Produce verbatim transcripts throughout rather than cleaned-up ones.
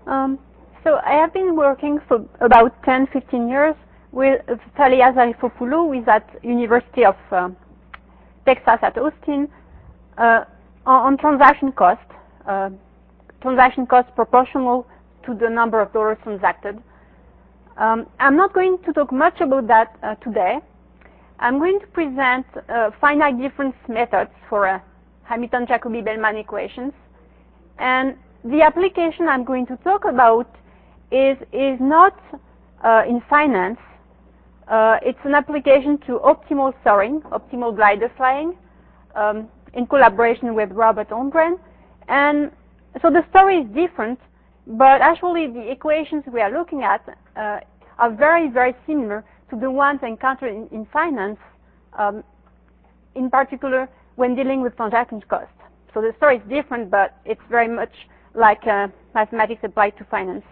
Um, so I have been working for about ten, fifteen years with Thalia Zarifopoulou, who is at University of uh, Texas at Austin, uh, on, on transaction cost, uh, transaction cost proportional to the number of dollars transacted. Um, I'm not going to talk much about that uh, today. I'm going to present uh, finite difference methods for uh, Hamilton-Jacobi-Bellman equations. And the application I'm going to talk about is, is not uh, in finance. Uh, it's an application to optimal soaring, optimal glider flying, um, in collaboration with Robert Holmgren. And so the story is different, but actually the equations we are looking at uh, are very, very similar to the ones encountered in, in finance, um, in particular when dealing with transaction costs. So the story is different, but it's very much like uh, mathematics applied to finance.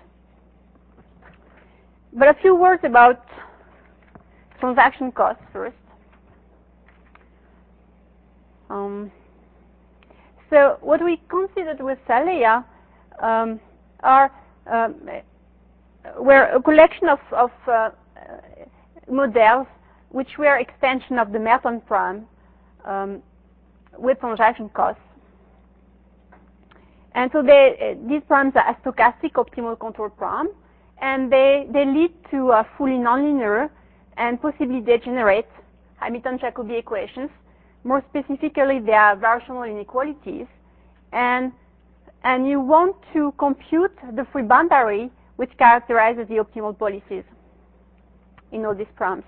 But a few words about transaction costs first. Um, so what we considered with Thalia um, are um, were a collection of, of uh, models which were extension of the Merton problem um, with transaction costs. And so they, uh, these problems are stochastic optimal control problems, and they, they lead to uh, fully nonlinear and possibly degenerate Hamilton-Jacobi equations. More specifically, they are variational inequalities. And, and you want to compute the free boundary which characterizes the optimal policies in all these problems.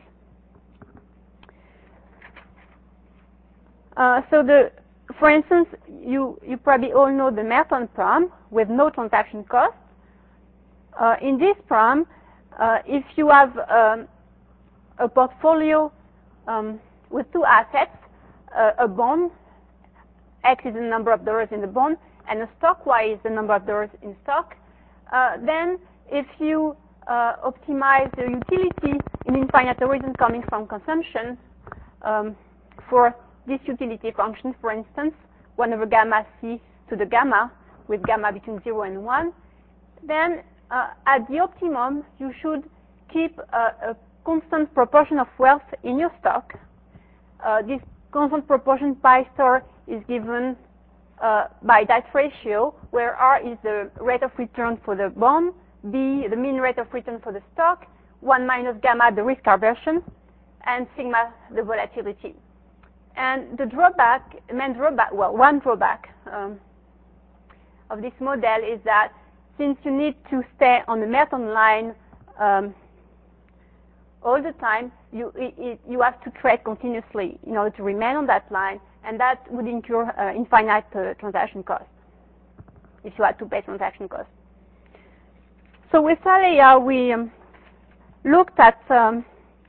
Uh, so the, for instance, you, you probably all know the Merton problem with no transaction cost. Uh, in this problem, uh, if you have um, a portfolio um, with two assets, uh, a bond, X is the number of dollars in the bond, and a stock, Y is the number of dollars in stock, uh, then if you uh, optimize the utility in infinite origin coming from consumption um, for this utility function, for instance, one over gamma C to the gamma, with gamma between zero and one, then uh, at the optimum, you should keep a, a constant proportion of wealth in your stock. Uh, this constant proportion pi star is given uh, by that ratio, where R is the rate of return for the bond, B, the mean rate of return for the stock, one minus gamma, the risk aversion, and sigma, the volatility. And the drawback, main drawback, well, one drawback um, of this model is that since you need to stay on the Merton line um, all the time, you, it, you have to trade continuously in order to remain on that line, and that would incur uh, infinite uh, transaction costs if you had to pay transaction costs. So with Thalia, we um, looked at um,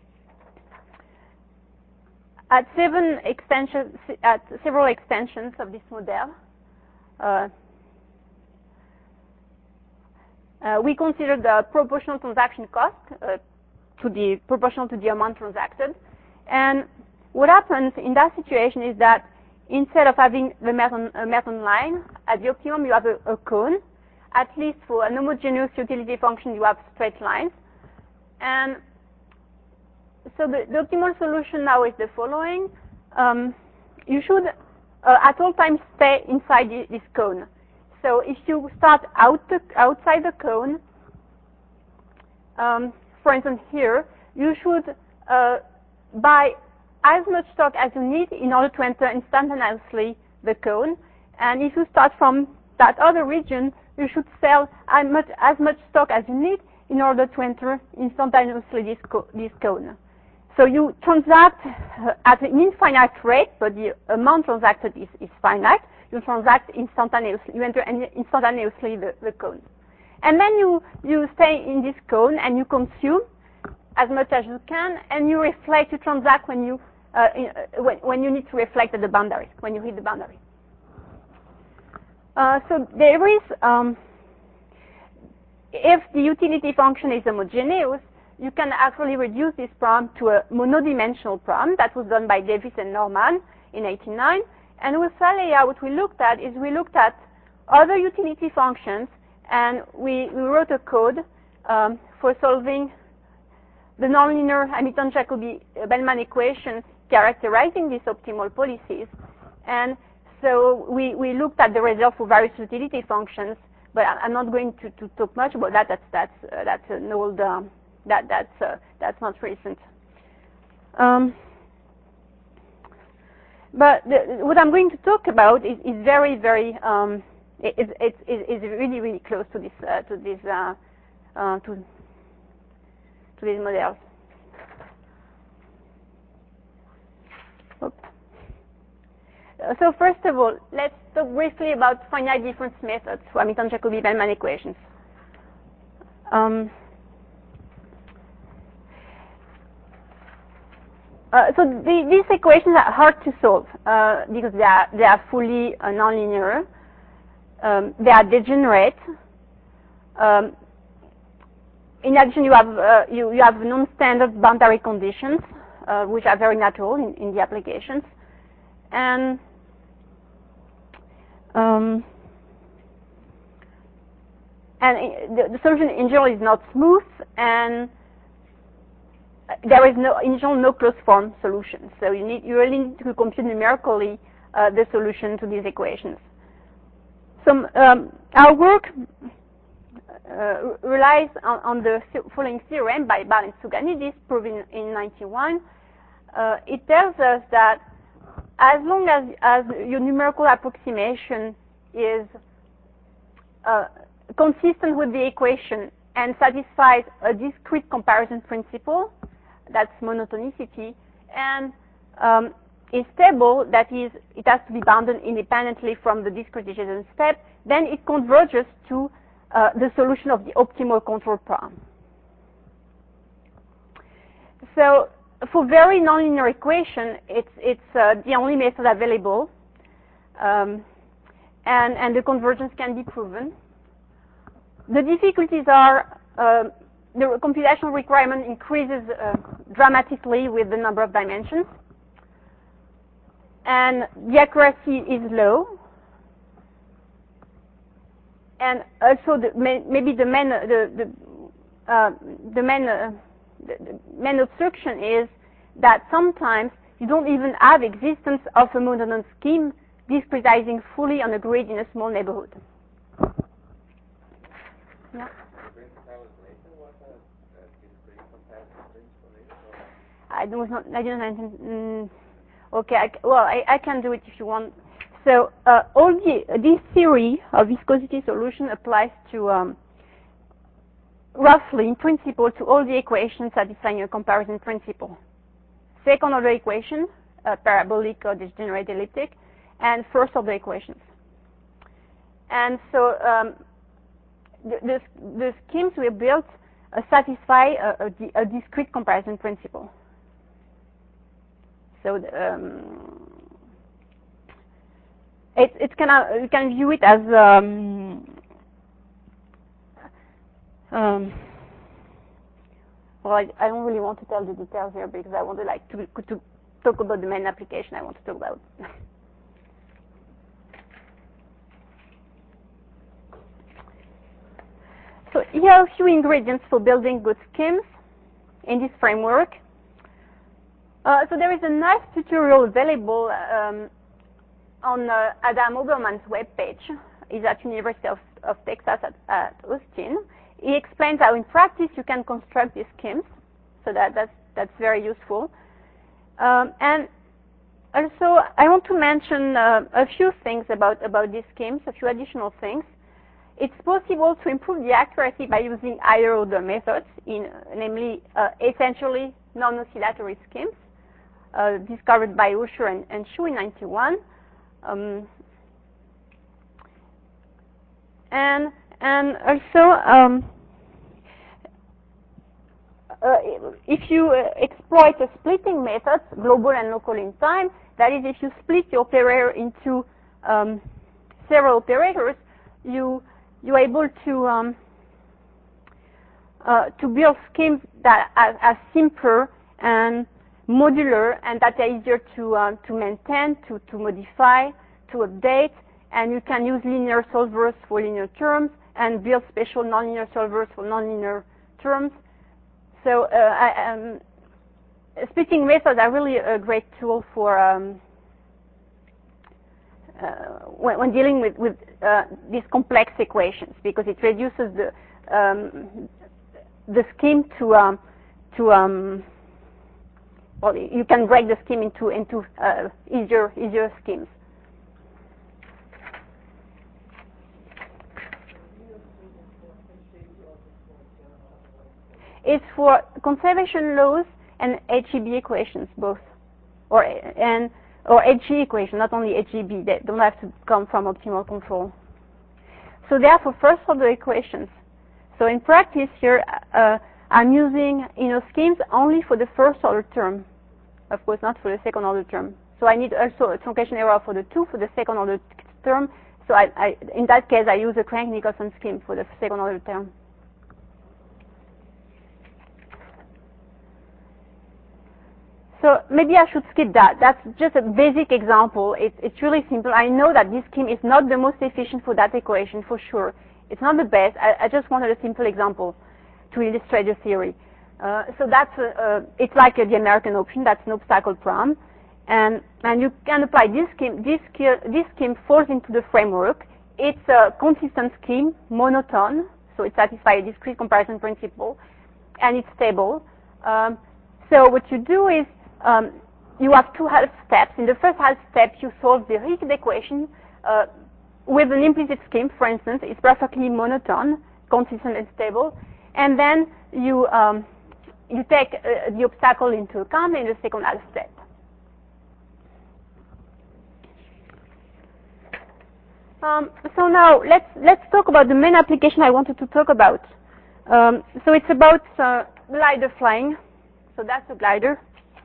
at seven extensions, at several extensions of this model. Uh, uh, we considered the proportional transaction cost uh, to the proportional to the amount transacted, and what happens in that situation is that instead of having the Merton, uh, Merton line at the optimum, you have a, a cone. At least for an homogeneous utility function, you have straight lines. And so the, the optimal solution now is the following. Um, you should, uh, at all times, stay inside the, this cone. So if you start out the, outside the cone, um, for instance here, you should uh, buy as much stock as you need in order to enter instantaneously the cone. And if you start from that other region, you should sell as much, as much stock as you need in order to enter instantaneously this, co this cone. So you transact uh, at an infinite rate, but the amount transacted is, is finite. You transact instantaneously. You enter instantaneously the, the cone. And then you, you stay in this cone and you consume as much as you can, and you reflect, you transact when you, uh, in, uh, when, when you need to reflect at the boundary, when you hit the boundary. Uh, so there is, um, if the utility function is homogeneous, you can actually reduce this problem to a monodimensional problem. That was done by Davis and Norman in eighty-nine. And with Thalia, what we looked at is we looked at other utility functions And we, we wrote a code um, for solving the nonlinear Hamilton-Jacobi-Bellman equation characterizing these optimal policies. And so we, we looked at the result for various utility functions, but I'm not going to, to talk much about that. That's that's uh, that's an old um, that that's uh, that's not recent. Um, but the, what I'm going to talk about is, is very very um, it, it, it, it is really really close to this uh, to this uh, uh, to to these models. Oops. So first of all, let's talk briefly about finite difference methods for Hamilton-Jacobi-Bellman equations. Um, uh, so the, these equations are hard to solve uh, because they are, they are fully uh, nonlinear. Um, they are degenerate. Um, in addition, you have uh, you, you have non-standard boundary conditions, uh, which are very natural in, in the applications, and Um, and the, the solution in general is not smooth, and there is no in general no closed form solution. So you need you really need to compute numerically uh, the solution to these equations. So um, our work uh, relies on, on the following theorem by Bal and Tsouganidis, proven in ninety-one. Uh, it tells us that as long as, as your numerical approximation is uh, consistent with the equation and satisfies a discrete comparison principle, that's monotonicity, and um, is stable, that is, it has to be bounded independently from the discretization step, then it converges to uh, the solution of the optimal control problem. So for very nonlinear equation, it's, it's uh, the only method available, um, and, and the convergence can be proven. The difficulties are uh, the computational requirement increases uh, dramatically with the number of dimensions, and the accuracy is low, and also the, maybe the main the the, uh, the main uh, The, the main obstruction is that sometimes you don't even have existence of a monodon scheme discretizing fully on a grid in a small neighborhood. Yeah. I don't know. I don't know. Mm, okay. I, well, I, I can do it if you want. So uh, all the this theory of viscosity solution applies to. Um, roughly, in principle, to all the equations satisfying a comparison principle. Second order equation, uh, parabolic or degenerate elliptic, and first order equations. And so um, the, the, the schemes we built uh, satisfy a, a, a discrete comparison principle. So um, it, it can, uh, you can view it as um, Um, well, I, I don't really want to tell the details here because I want to like to, to talk about the main application I want to talk about. So here are a few ingredients for building good schemes in this framework. Uh, so there is a nice tutorial available um, on uh, Adam Oberman's webpage. He's at University of, of Texas at, at Austin. He explains how in practice you can construct these schemes, so that, that's, that's very useful. Um, and also, I want to mention uh, a few things about, about these schemes, a few additional things. It's possible to improve the accuracy by using higher order methods, in, namely uh, essentially non-oscillatory schemes, uh, discovered by Usher and, and Shu in ninety-one. Um, and And also, um, uh, if you uh, exploit a splitting method, global and local in time, that is, if you split your operator into um, several operators, you you're able to um, uh, to build schemes that are, are simpler and modular, and that are easier to um, to maintain, to to modify, to update, and you can use linear solvers for linear terms, and build special nonlinear solvers for nonlinear terms. So uh, I, um, splitting methods are really a great tool for um, uh, when, when dealing with, with uh, these complex equations, because it reduces the um, the scheme to um, to um, well, you can break the scheme into into uh, easier easier schemes. It's for conservation laws and H E B equations, both, or and or H G equation, not only H E B. They don't have to come from optimal control. So they are for first order equations. So in practice here, uh, I'm using you know schemes only for the first order term, of course not for the second order term. So I need also a truncation error for the two for the second order term. So I, I in that case I use a Crank-Nicholson scheme for the second order term. So maybe I should skip that. That's just a basic example. It, it's really simple. I know that this scheme is not the most efficient for that equation, for sure. It's not the best. I, I just wanted a simple example to illustrate the theory. Uh, so that's a, uh, it's like a, the American option. That's an obstacle problem, and and you can apply this scheme. This this scheme falls into the framework. It's a consistent scheme, monotone, so it satisfies a discrete comparison principle, and it's stable. Um, so what you do is Um, you have two half steps. In the first half step, you solve the Riecke equation uh, with an implicit scheme, for instance. It's perfectly monotone, consistent and stable. And then you, um, you take uh, the obstacle into account in the second half step. Um, so now let's, let's talk about the main application I wanted to talk about. Um, so it's about uh, glider flying. So that's a glider.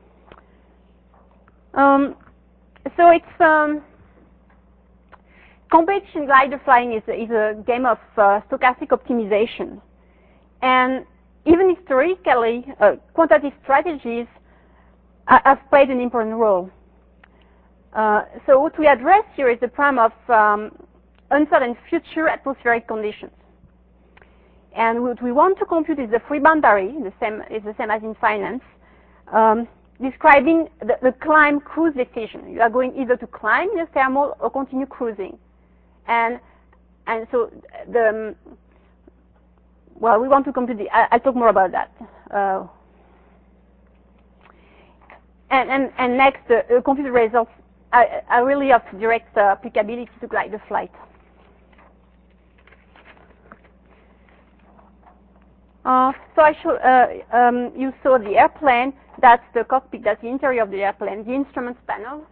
Um, so it's um, competition glider flying is, is a game of uh, stochastic optimization, and even historically, uh, quantitative strategies uh, have played an important role. Uh, so what we address here is the problem of um, uncertain future atmospheric conditions, and what we want to compute is the free boundary. The same is the same as in finance. Um, describing the, the climb cruise decision. You are going either to climb in the thermal or continue cruising. And and so the um, well, we want to compute the, I, I'll talk more about that. Uh, and, and, and next, the uh, computed results are, are really of direct uh, applicability to glider flight. Uh, so I show, uh, um, you saw the airplane. That's the cockpit. That's the interior of the airplane. The instruments panel.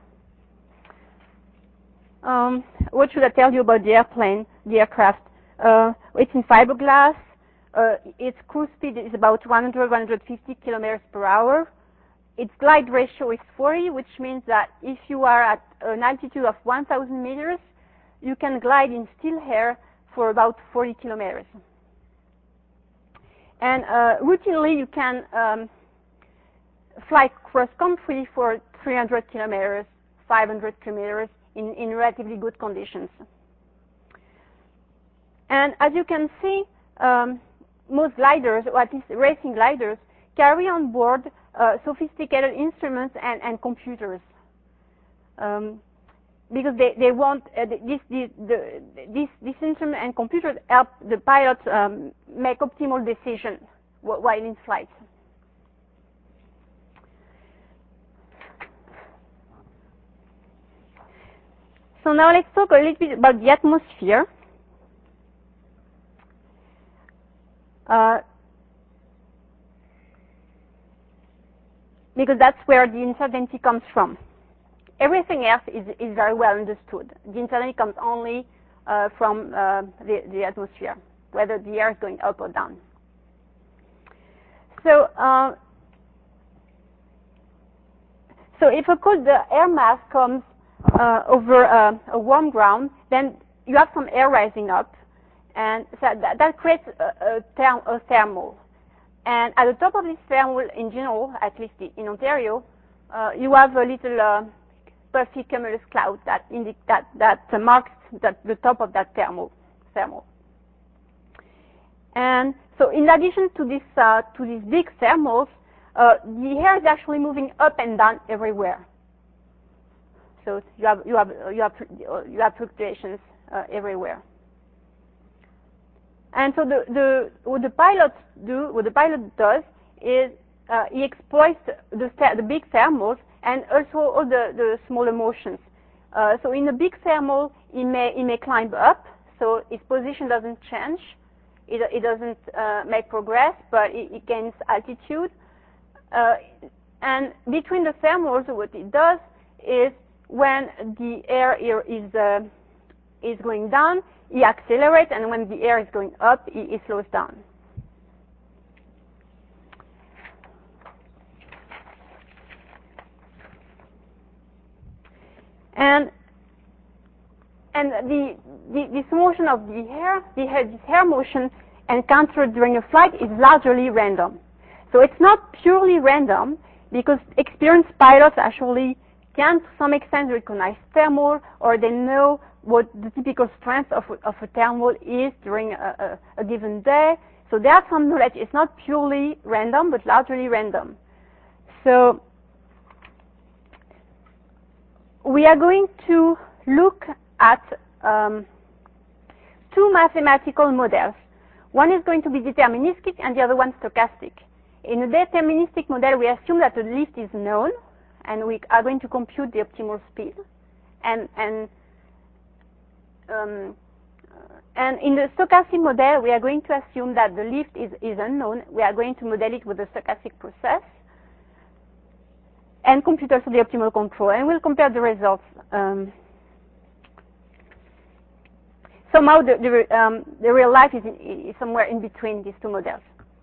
Um, what should I tell you about the airplane, the aircraft? Uh, it's in fiberglass. Uh, its cruise speed is about one hundred to one hundred fifty kilometers per hour. Its glide ratio is forty, which means that if you are at an altitude of one thousand meters, you can glide in still air for about forty kilometers. And uh, routinely, you can um, fly cross-country for three hundred kilometers, five hundred kilometers in, in relatively good conditions. And as you can see, um, most gliders, or at least racing gliders, carry on board uh, sophisticated instruments and, and computers. Um, because they, they want uh, this, this, the, this, this instrument and computers help the pilots um, make optimal decisions while in flight. So now let's talk a little bit about the atmosphere. Uh, because that's where the uncertainty comes from. Everything else is, is very well understood. The uncertainty comes only uh, from uh, the, the atmosphere, whether the air is going up or down. So, uh, so if a cold air mass comes uh, over uh, a warm ground, then you have some air rising up, and so that, that creates a, a, therm a thermal. And at the top of this thermal, in general, at least in Ontario, uh, you have a little uh, puffy cumulus cloud that, that, that marks that the top of that thermal. thermal. And so in addition to this, uh, to these big thermals, uh, the air is actually moving up and down everywhere. So you have, you have, you have, you have fluctuations uh, everywhere. And so the, the, what the pilot do, what the pilot does is uh, he exploits the, the big thermals and also all the, the smaller motions. Uh, so in a big thermal, he may, he may climb up, so his position doesn't change. It, it doesn't uh, make progress, but it, it gains altitude. Uh, and between the thermals, what it does is when the air here is, uh, is going down, he accelerates, and when the air is going up, he, he slows down. And and the, the this motion of the air, the air, this air motion encountered during a flight is largely random. So it's not purely random because experienced pilots actually can, to some extent, recognize thermal, or they know what the typical strength of, of a thermal is during a, a, a given day. So they have some knowledge. It's not purely random, but largely random. So we are going to look at um, two mathematical models. One is going to be deterministic and the other one stochastic. In a deterministic model, we assume that the lift is known, and we are going to compute the optimal speed. And, and, um, and in the stochastic model, we are going to assume that the lift is, is unknown. We are going to model it with a stochastic process and compute also the optimal control. And we'll compare the results. Um, somehow the, the, um, the real life is, in, is somewhere in between these two models.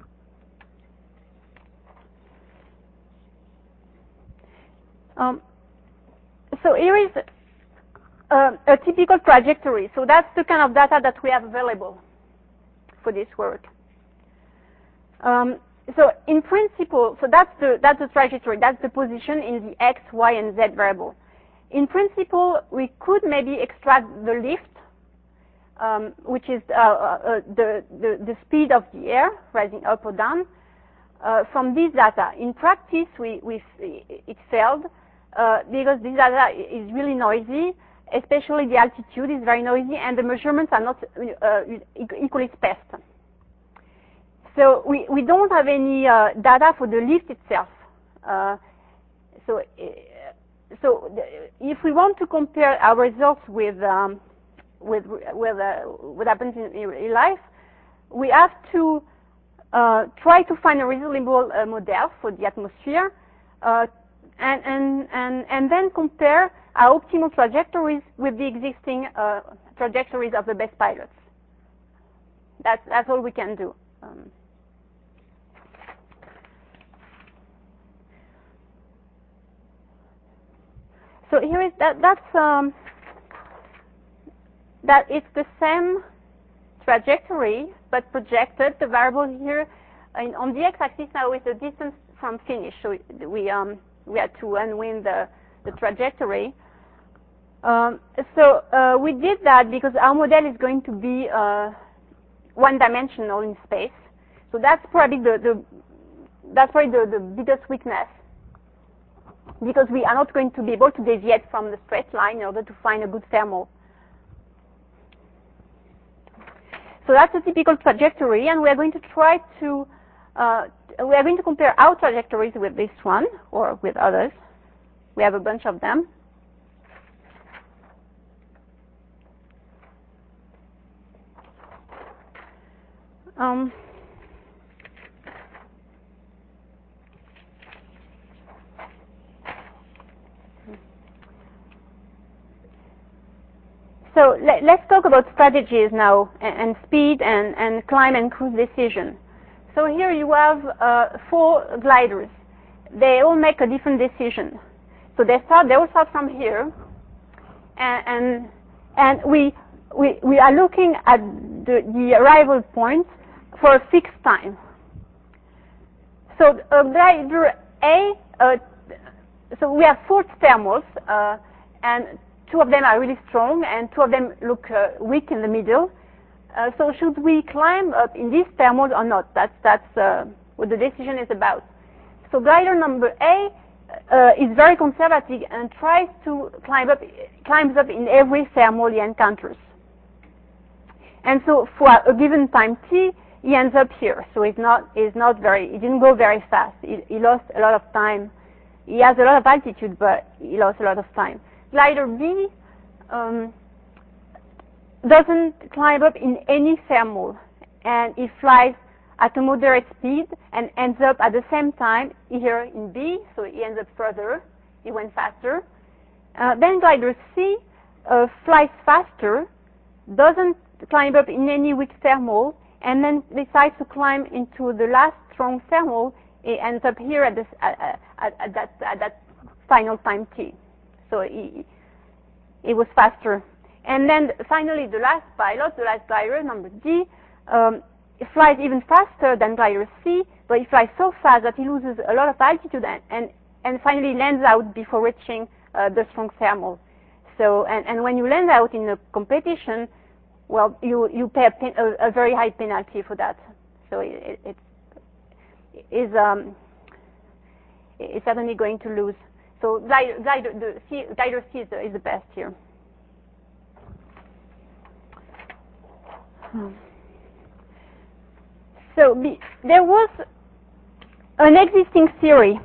Um, so here is uh, a typical trajectory. So that's the kind of data that we have available for this work. Um, so in principle, so that's the that's the trajectory. That's the position in the x, y, and z variable. In principle, we could maybe extract the lift, um, which is uh, uh, the, the the speed of the air rising up or down, uh, from this data. In practice, we we it failed. Uh, because this data is really noisy, especially the altitude is very noisy, and the measurements are not uh, equally spaced. So we, we don't have any uh, data for the lift itself. Uh, so uh, so if we want to compare our results with um, with with uh, what happens in real life, we have to uh, try to find a reasonable uh, model for the atmosphere. Uh, And, and, and, and then compare our optimal trajectories with the existing uh, trajectories of the best pilots. That's, that's all we can do. Um, so here is that, that's, um, that it's the same trajectory, but projected. The variable here in, on the x-axis now is the distance from finish. So we, we um, we had to unwind the, the trajectory. Um, so uh, we did that because our model is going to be uh, one-dimensional in space. So that's probably the, the that's probably the, the biggest weakness, because we are not going to be able to deviate from the straight line in order to find a good thermal. So that's a typical trajectory, and we are going to try to uh, we are going to compare our trajectories with this one or with others. We have a bunch of them. Um, so let, let's talk about strategies now, and, and speed and, and climb and cruise decision. So here you have uh, four gliders. They all make a different decision. So they start. They all start from here, and and, and we, we we are looking at the, the arrival point for a fixed time. So uh, glider A. Uh, so we have four thermals, uh, and two of them are really strong, and two of them look uh, weak in the middle. Uh, so should we climb up in this thermal or not? That's, that's uh, what the decision is about. So glider number A uh, is very conservative and tries to climb up, climbs up in every thermal he encounters. And so for a given time t, he ends up here. So he's not, he's not very, he didn't go very fast. He, he lost a lot of time. He has a lot of altitude, but he lost a lot of time. Glider B um, doesn't climb up in any thermal, and he flies at a moderate speed and ends up at the same time here in B, so he ends up further. He went faster. Uh, then glider C uh, flies faster, doesn't climb up in any weak thermal, and then decides to climb into the last strong thermal. It ends up here at, this, at, at, at, that, at that final time t. So he, he was faster. And then finally, the last pilot, the last glider, number D, um, flies even faster than glider C, but he flies so fast that he loses a lot of altitude and, and, and finally lands out before reaching uh, the strong thermal. So, and, and when you land out in a competition, well, you, you pay a, pen, a, a very high penalty for that. So it, it, it is um, it's certainly going to lose. So glider, glider, the C, glider C is the, is the best here. So be, there was an existing theory.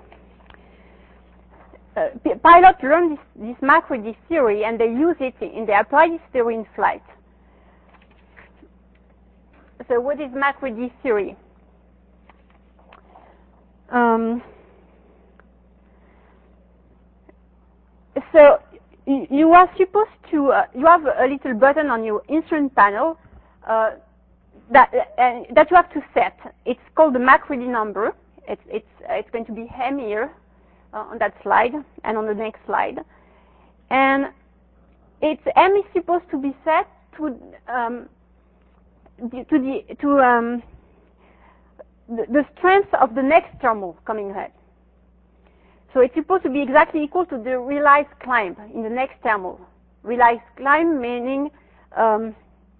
Uh, pilots learned this, this Macready theory, and they use it in, they apply this theory in flight. So what is Macready theory? Um, so you are supposed to, uh, you have a little button on your instrument panel uh, that, uh, that you have to set. It's called the Macready number. It's, it's, uh, it's going to be M here uh, on that slide and on the next slide. And it's, M is supposed to be set to, um, the, to, the, to um, the, the strength of the next thermal coming ahead. So it's supposed to be exactly equal to the realized climb in the next thermal. Realized climb meaning, um,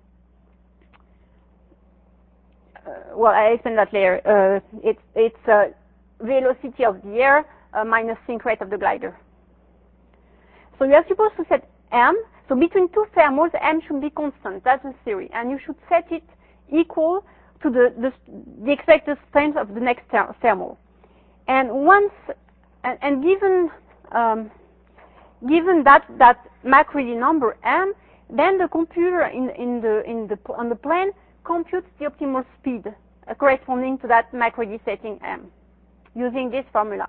uh, well, I explain that later. Uh, it's it's uh, velocity of the air uh, minus sink rate of the glider. So you are supposed to set M. So between two thermals, M should be constant. That's the theory, and you should set it equal to the the, the expected strength of the next ther thermal. And once And, and given um, given that that Macready number M, then the computer in in the in the on the plane computes the optimal speed uh, corresponding to that Macready setting M, using this formula.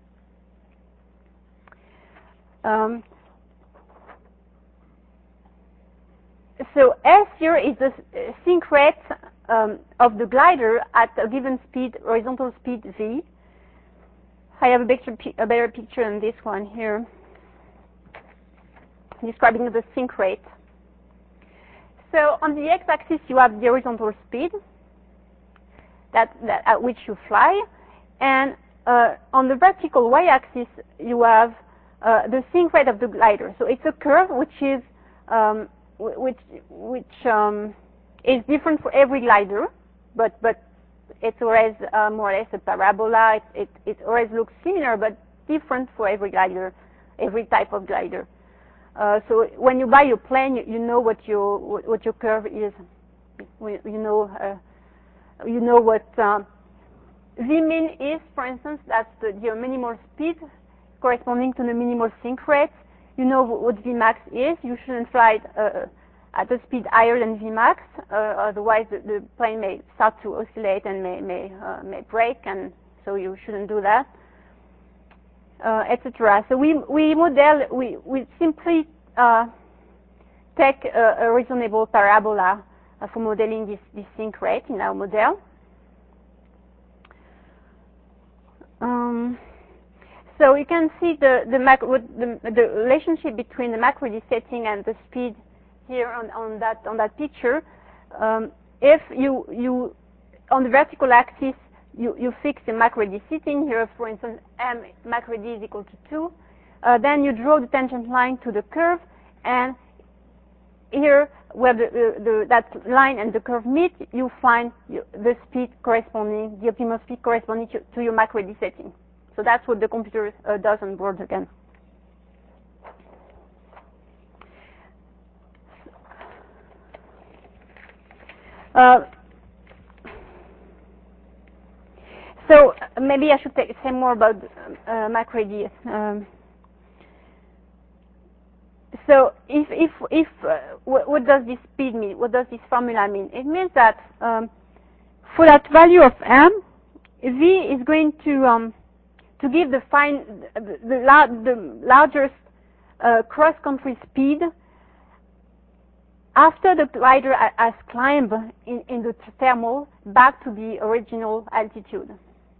Um, so S here is the sink rate um, of the glider at a given speed, horizontal speed v. I have a, picture, a better picture than this one here, describing the sink rate. So on the x-axis, you have the horizontal speed that, that at which you fly, and uh, on the vertical y-axis, you have uh, the sink rate of the glider. So it's a curve which is um, which which um, is different for every glider, but but it's always uh, more or less a parabola. It, it, it always looks similar, but different for every glider, every type of glider. Uh, so when you buy your plane, you, you know what your what your curve is. You, you know uh, you know what uh, Vmin is, for instance. That's the, your minimal speed corresponding to the minimal sink rate. You know what Vmax is. You shouldn't fly uh, at a speed higher than Vmax, uh, otherwise the, the plane may start to oscillate and may may, uh, may break, and so you shouldn't do that, uh, et cetera. So we we model we we simply uh, take a, a reasonable parabola uh, for modeling this this sink rate in our model. Um, so you can see the the, mac the the relationship between the Macready setting and the speed here on, on that on that picture. Um, if you you on the vertical axis you you fix the Macready setting here, for instance, M Macready is equal to two, uh, then you draw the tangent line to the curve, and here where the, the, the, that line and the curve meet, you find the speed corresponding, the optimal speed corresponding to, to your MacReady setting. So that's what the computer uh, does on board again. Uh, so maybe I should take, say more about uh, MacReady. Um, so if if if uh, what, what does this speed mean? What does this formula mean? It means that um, for that value of m, v is going to um, to give the fine the the, la the largest uh, cross-country speed after the glider has climbed in, in the thermal back to the original altitude.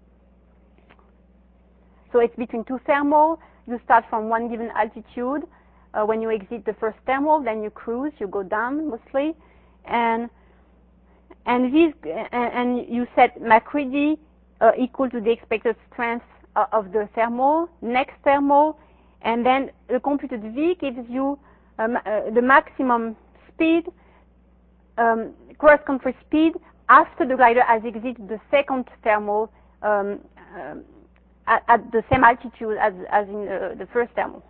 So it's between two thermal. You start from one given altitude. Uh, when you exit the first thermal, then you cruise. You go down mostly, and and these and, and you set MacReady uh, equal to the expected strength uh, of the thermal, next thermal, and then the computed V gives you um, uh, the maximum speed, um, cross-country speed, after the glider has exited the second thermal um, um, at, at the same altitude as, as in the, the first thermal.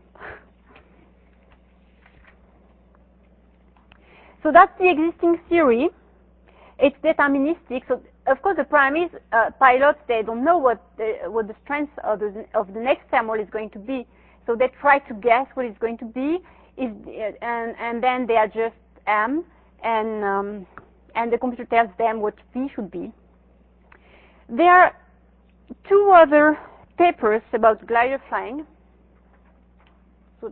So that's the existing theory. It's deterministic. So of course the problem is uh, pilots, they don't know what the, what the strength of the, of the next thermal is going to be. So they try to guess what it's going to be, if, and, and then they adjust M, and um, and the computer tells them what V should be. There are two other papers about glider flying. So,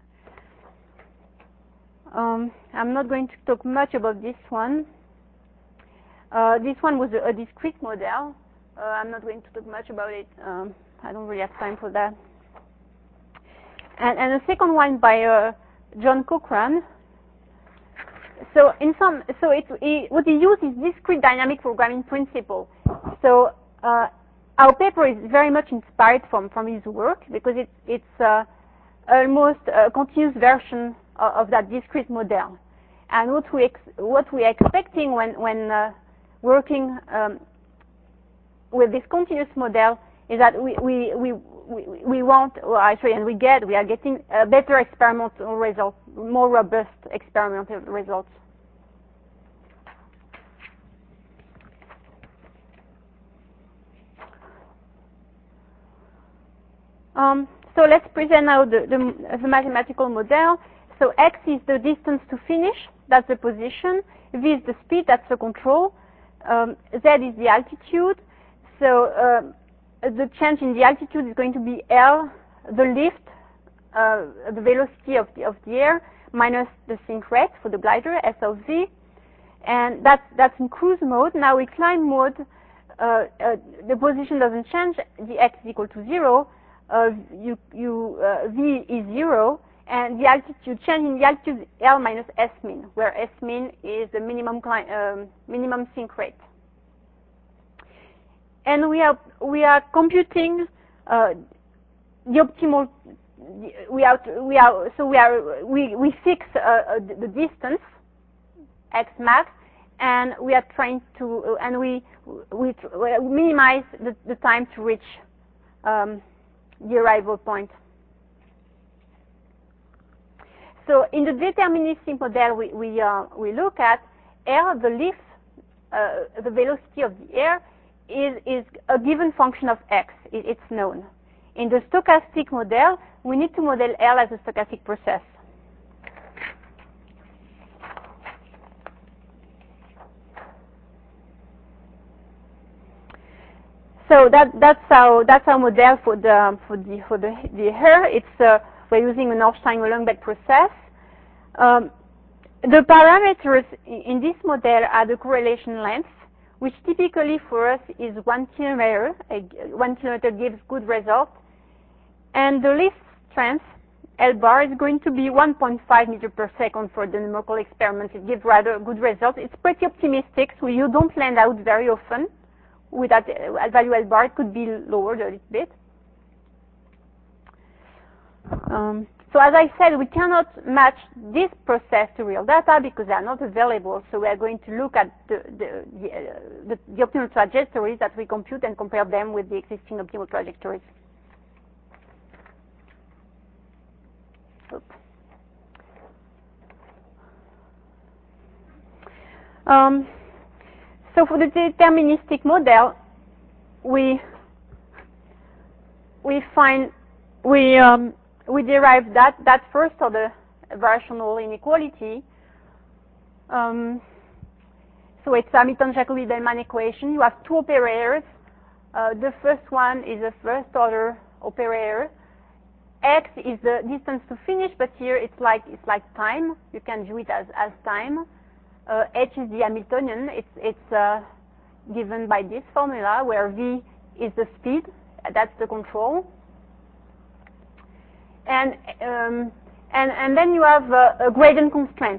um, I'm not going to talk much about this one. Uh, this one was a, a discrete model. Uh, I'm not going to talk much about it. Um, I don't really have time for that. And, and the second one by uh, John Cochran. So in some, so it, it, what he used is discrete dynamic programming principle. So uh, our paper is very much inspired from from his work because it, it's uh, almost a continuous version of, of that discrete model. And what we ex what we are expecting when when uh, working um, with this continuous model is that we we we we, we want, well, actually, and we get, we are getting a better experimental results, more robust experimental results. Um, so let's present now the, the, the mathematical model. So x is the distance to finish, that's the position. V is the speed, that's the control. Um, Z is the altitude. So uh, the change in the altitude is going to be L, the lift, uh, the velocity of the, of the air, minus the sink rate for the glider, S of V. And that's, that's in cruise mode. Now in climb mode, uh, uh, the position doesn't change. The x is equal to zero. Uh, you, you, uh, V is zero. And the altitude, change in the altitude is L minus S min, where S min is the minimum, climb, um, minimum sink rate. And we are we are computing uh, the optimal. We are we are so we are we we fix uh, the distance x max, and we are trying to and we we minimize the, the time to reach um, the arrival point. So in the deterministic model we we uh, we look at L, the lift, uh, the velocity of the air. Is, is a given function of x. It, it's known. In the stochastic model, we need to model L as a stochastic process. So that, that's our that's our model for the for the for the the hair. It's uh, we're using an Ornstein-Uhlenbeck process. Um, the parameters in this model are the correlation length, which typically for us is one kilometer. One kilometer gives good results. And the lift strength, L bar, is going to be one point five meter per second for the numerical experiment. It gives rather good results. It's pretty optimistic, so you don't land out very often with that value L bar. It could be lowered a little bit. Um, So as I said, we cannot match this process to real data because they are not available. So we are going to look at the, the, the, uh, the, the optimal trajectories that we compute and compare them with the existing optimal trajectories. Oops. Um, so for the deterministic model, we we find we um, we derive that that first order variational inequality. Um, so it's a Hamilton-Jacobi-Bellman equation. You have two operators. Uh, the first one is a first order operator. X is the distance to finish, but here it's like it's like time. You can view it as as time. Uh, H is the Hamiltonian. It's it's uh, given by this formula where V is the speed. That's the control. And um, and and then you have a, a gradient constraint.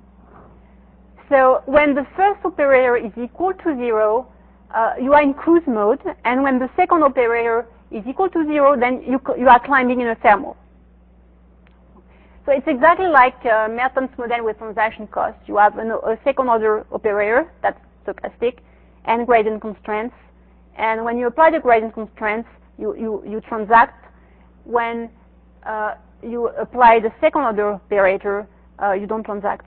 So when the first operator is equal to zero, uh, you are in cruise mode, and when the second operator is equal to zero, then you you are climbing in a thermal. So it's exactly like uh, Merton's model with transaction cost. You have an, a second order operator that's stochastic and gradient constraints. And when you apply the gradient constraints, you, you, you transact. When uh, you apply the second order operator, uh, you don't transact.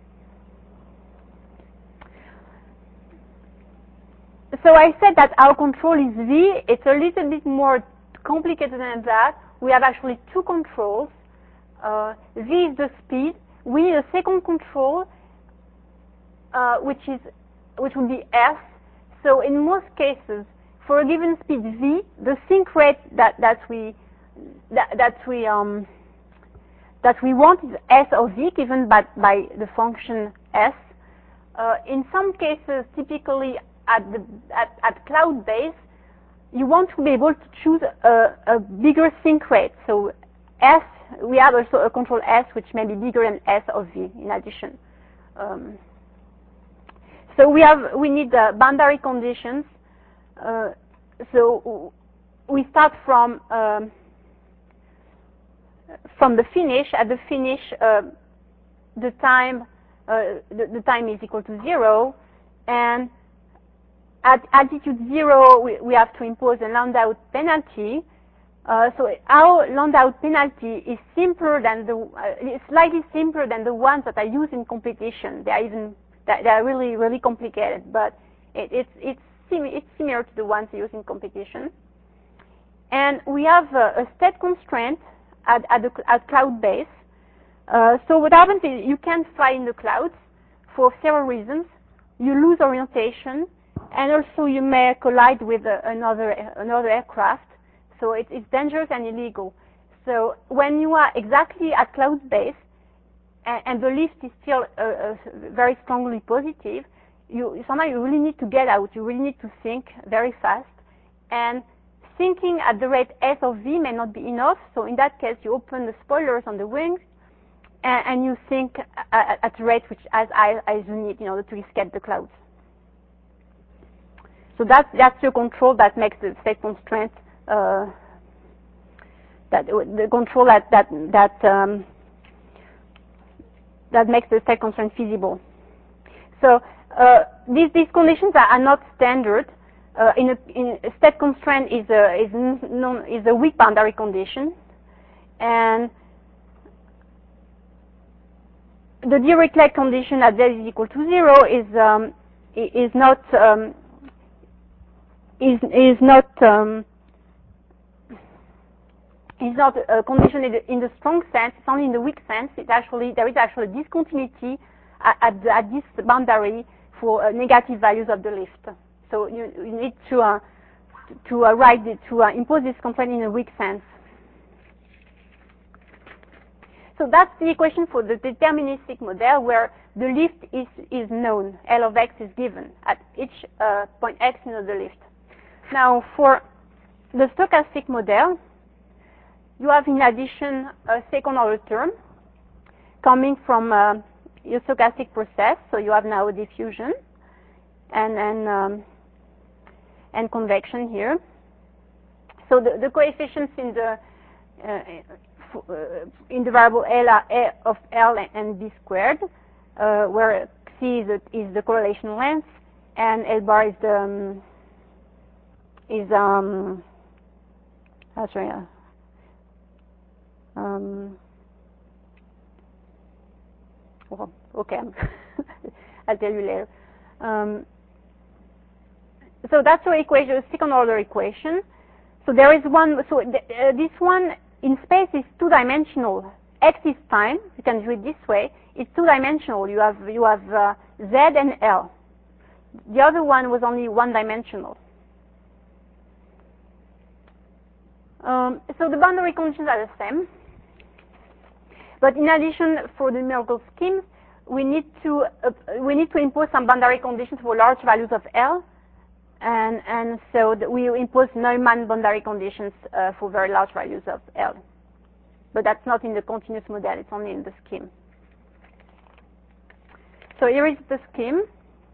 So I said that our control is V. It's a little bit more complicated than that. We have actually two controls. Uh, V is the speed. We need a second control, uh, which is which would be F. So in most cases, for a given speed V, the sync rate that that we that, that we um, that we want is S of V, given by by the function S. Uh, in some cases, typically at the at, at cloud base, you want to be able to choose a, a bigger sync rate. So S. We have also a control S, which may be bigger than S of V in addition. Um, so we have we need uh, boundary conditions. Uh, so we start from um, from the finish. At the finish, uh, the time uh, the, the time is equal to zero, and at altitude zero, we, we have to impose a Landau penalty. Uh, so our Landau penalty is simpler than the, uh, it's slightly simpler than the ones that I use in competition. They are even, they are really, really complicated, but it, it's, it's, sim it's similar to the ones used in competition. And we have a, a state constraint at, at, the, at cloud base. Uh, so what happens is you can fly in the clouds for several reasons. You lose orientation, and also you may collide with uh, another, another aircraft. So it, it's dangerous and illegal. So when you are exactly at cloud base and, and the lift is still uh, uh, very strongly positive, you sometimes you really need to get out. You really need to think very fast. And thinking at the rate S of V may not be enough. So in that case, you open the spoilers on the wings and, and you think at, at a rate which as high as you need in order to escape the clouds. So that's that's your control that makes the state constraint. Uh, that the control that that that um, that makes the state constraint feasible. So uh, these these conditions are, are not standard. Uh, in, a, in a state constraint is a is non, is a weak boundary condition, and the Dirichlet condition at z is equal to zero is um, is not um, is is not um, is not a condition in the, in the strong sense. It's only in the weak sense. It actually there is actually discontinuity at, at, at this boundary for uh, negative values of the lift. So you, you need to uh, to uh, write it, to uh, impose this constraint in a weak sense. So that's the equation for the deterministic model where the lift is is known. L of x is given at each uh, point x in the lift. Now for the stochastic model, you have in addition a second order term coming from uh, your stochastic process. So you have now diffusion and and um, and convection here. So the, the coefficients in the uh, uh, in the variable L A of L and B squared, uh, where C is the, is the correlation length, and L bar is the um, is um. I'll show you. Um, well, okay, I'll tell you later. Um, so that's our equation, second order equation. So there is one, so th uh, this one in space is two-dimensional. X is time, you can do it this way. It's two-dimensional. You have, you have uh, Z and L. The other one was only one-dimensional. Um, so the boundary conditions are the same. But in addition, for the numerical scheme, we need to uh, we need to impose some boundary conditions for large values of L, and and so that we impose Neumann boundary conditions uh, for very large values of L. But that's not in the continuous model; it's only in the scheme. So here is the scheme.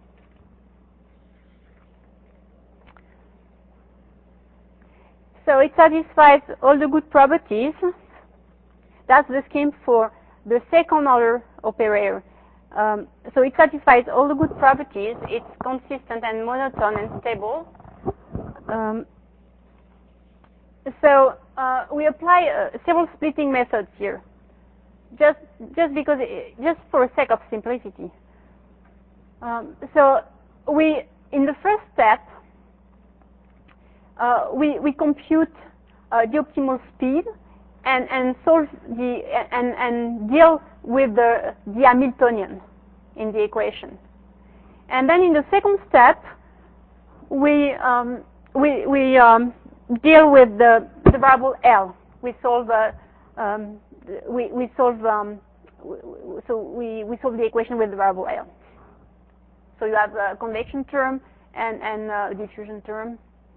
So it satisfies all the good properties. That's the scheme for the second order operator. Um, so it satisfies all the good properties. It's consistent and monotone and stable. Um, so uh, we apply uh, several splitting methods here, just just because, it, just for the sake of simplicity. Um, so we, in the first step, uh, we we compute uh, the optimal speed. And, and solve the and, and deal with the, the Hamiltonian in the equation. And then in the second step, we um, we we um, deal with the, the variable L. We solve uh, um, we we solve um, so we we solve the equation with the variable L. So you have a convection term and and a diffusion term.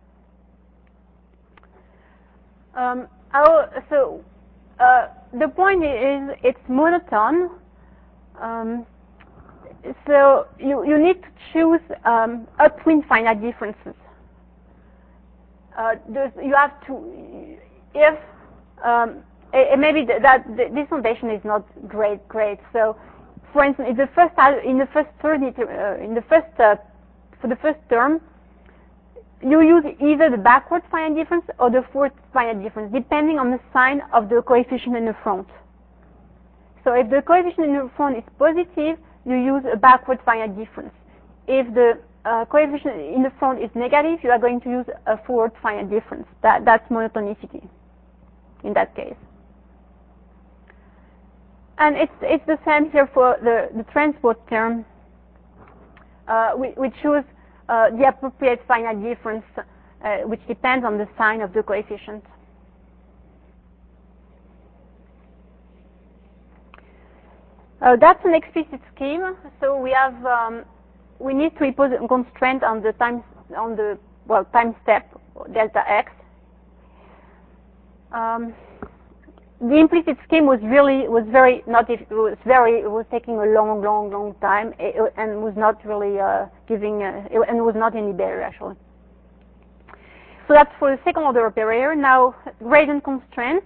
Um, Our, so uh, the point is it's monotone. Um, so you, you need to choose um, upwind finite differences. Uh, you have to, if, um, it, it maybe that, that this notation is not great, great. So, for instance, in the first, in the first thirty, uh, in the first, uh, for the first term, you use either the backward finite difference or the forward finite difference, depending on the sign of the coefficient in the front. So if the coefficient in the front is positive, you use a backward finite difference. If the uh, coefficient in the front is negative, you are going to use a forward finite difference. That, that's monotonicity in that case. And it's, it's the same here for the, the transport term. Uh, we, we choose Uh, the appropriate finite difference, uh, which depends on the sign of the coefficient. Uh, that's an explicit scheme. So we have um, we need to impose a constraint on the time on the well time step delta x. Um, the implicit scheme was really was very not it was very it was taking a long long long time it, and was not really uh, giving uh, it, and was not any better actually. So that's for the second order operator. Now gradient constraints.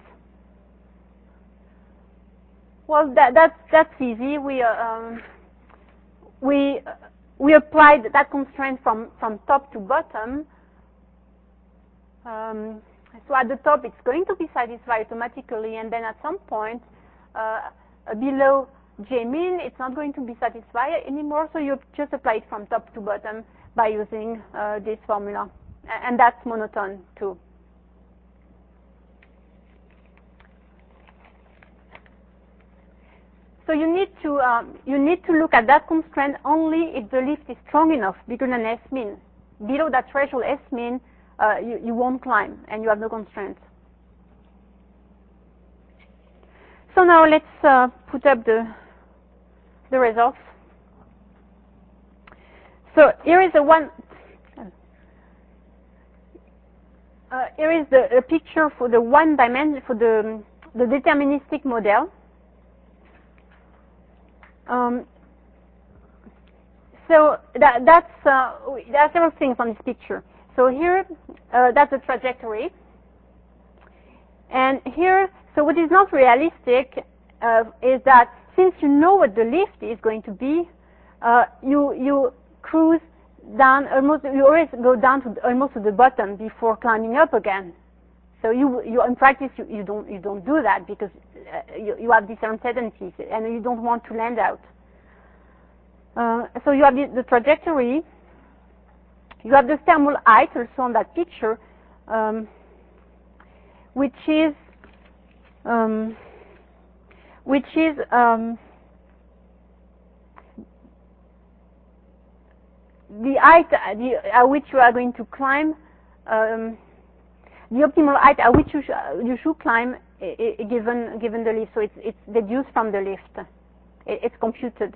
Well, that that's that's easy. We uh, um, we uh, we applied that constraint from from top to bottom. Um, So at the top, it's going to be satisfied automatically, and then at some point uh, below J min, it's not going to be satisfied anymore. So you just apply it from top to bottom by using uh, this formula, and that's monotone too. So you need to um, you need to look at that constraint only if the lift is strong enough, bigger than S min. Below that threshold S min, Uh, you, you won't climb, and you have no constraints. So now let's uh, put up the the results. So here is the one. Uh, here is the a picture for the one dimension for the the deterministic model. Um, so that, that's uh, there are several things on this picture. So here, uh, that's the trajectory. And here, So what is not realistic uh, is that since you know what the lift is going to be, uh, you you cruise down almost. You always go down to the, almost to the bottom before climbing up again. So you you in practice you, you don't you don't do that because uh, you you have these uncertainties and you don't want to land out. Uh, so you have the, the trajectory. You have the thermal height also on that picture, um, which is um, which is um, the height at, the, at which you are going to climb, um, the optimal height at which you, sh you should climb I I given given the lift. So it's it's deduced from the lift. It, it's computed.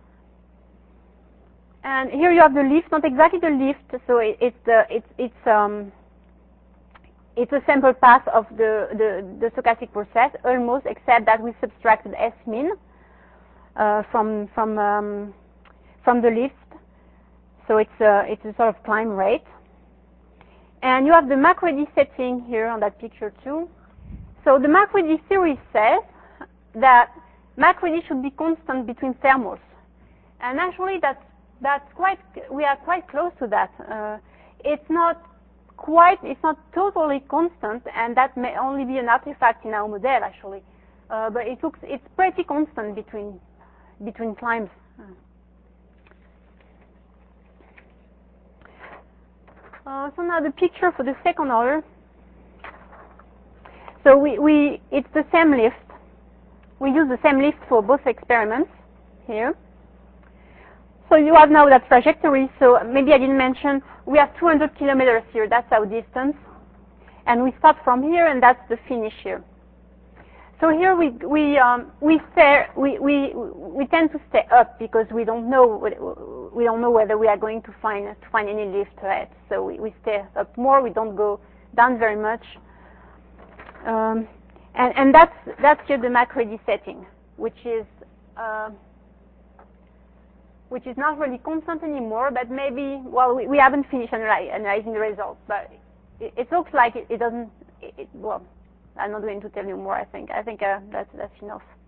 And here you have the lift, not exactly the lift. So it, it's the it's it's um it's a sample path of the the, the stochastic process almost, except that we subtracted S min uh, from from um, from the lift. So it's a it's a sort of climb rate. And you have the MacReady setting here on that picture too. So the MacReady theory says that MacReady should be constant between thermals, and actually that's that's quite we are quite close to that. Uh, it's not quite it's not totally constant, and that may only be an artifact in our model actually. Uh, but it looks it's pretty constant between between climbs. Uh, so now the picture for the second order. So we, we it's the same lift. We use the same lift for both experiments here. So you have now that trajectory. So maybe I didn't mention we have two hundred kilometers here. That's our distance, and we start from here, and that's the finish here. So here we we um, we stay we we we tend to stay up because we don't know we don't know whether we are going to find to find any lift ahead. So we, we stay up more. We don't go down very much, um, and and that's that's here the MacReady setting, which is uh, which is not really constant anymore. But maybe well we, we haven't finished analy analyzing the results, but it, it looks like it, it doesn't. It, it, well. I'm not going to tell you more, I think. I think uh, that's, that's enough.